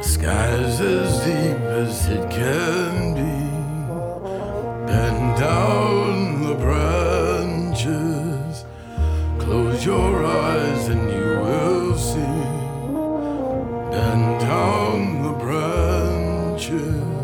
Sky's as deep as it can be. Bend down the branches. Close your eyes and you will see. Bend down the branches.